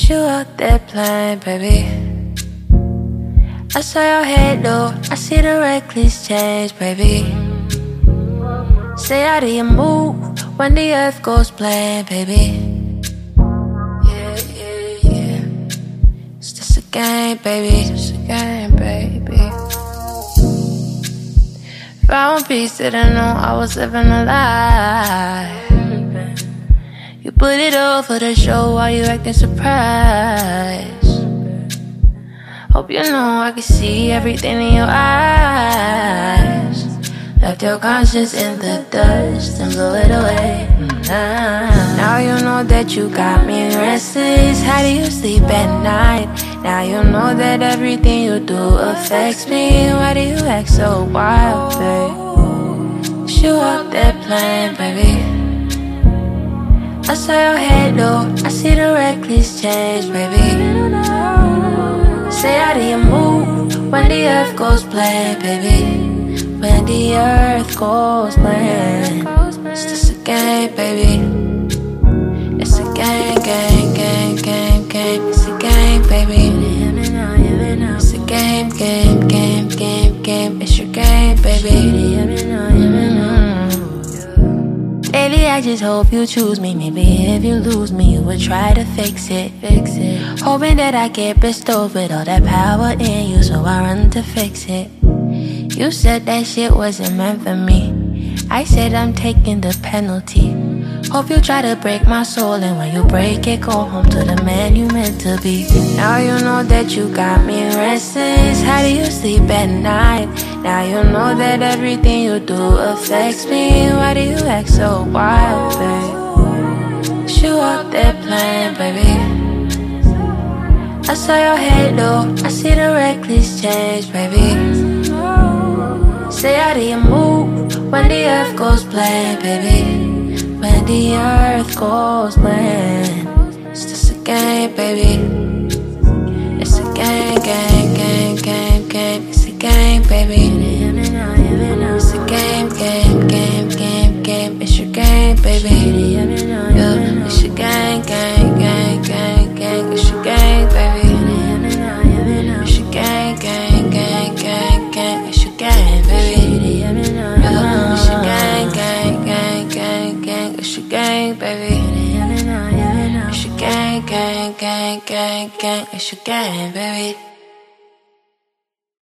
you out there playing, baby. I saw your halo, I see the reckless change, baby. Stay out of your move when the earth goes blank, baby. Yeah, yeah, yeah. It's just a game, baby. It's just a game, baby. Found peace, didn't know I was living a lie. You put it all for the show while you acting surprised. Hope you know I can see everything in your eyes. Left your conscience in the dust and blow it away. Now you know that you got me restless. How do you sleep at night? Now you know that everything you do affects me. Why do you act so wild, babe? You out there playing, baby. I saw your halo, I see the reckless change, baby. Stay out of your move when the earth goes blank, baby. When the earth goes blank. It's just a game, baby. It's a game, game, game, game, game. It's a game, baby. It's a game, game, game, game, game. It's your game, baby. Lately I just hope you choose me. Maybe if you lose me, you would try to fix it. Hoping that I get bestowed with all that power in you, so I run to fix it. You said that shit wasn't meant for me. I said I'm taking the penalty. Hope you try to break my soul, and when you break it, go home to the man you meant to be. Now you know that you got me restless. How do you sleep at night? Now you know that everything you do affects me. Why do you act so wild, babe? You out there playing, baby. I saw your halo, I see the reckless change, baby. Stay out of your move when the earth goes blank, baby. When the earth goes blank. It's just a game, baby. It's a game, game, game, game, game. It's a game, baby. It's a game, game, game, game, game. It's your game, baby. Yeah, it's your game, game, game, game, game. It's your game, baby. It's your game, game, game, game, game. It's your game, baby. Yeah, it's your game, game, game, game, game. It's your game, baby. It's your game, game, game, game, game. It's your game, baby.